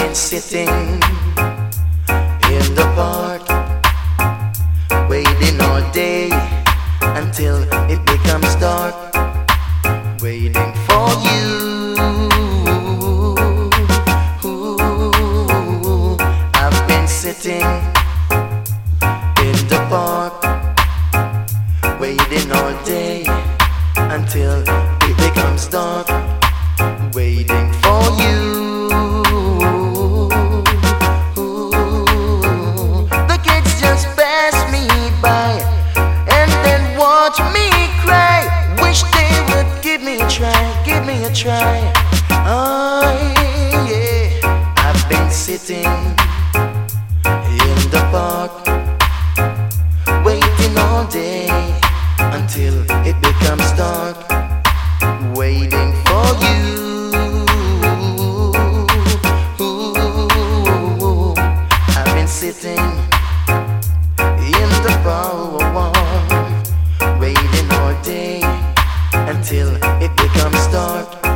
been sitting in the park, waiting all day until it becomes dark, waiting for you. I've been sitting in the park, waiting all day until it becomes dark, waiting for you. The kids just pass me by and then watch me cry. Wish they would give me a try, give me a try. Oh yeah, I've been sitting in the park, waiting all day until it becomes dark, waiting for you. I've been sitting in the park, waiting all day until it becomes dark,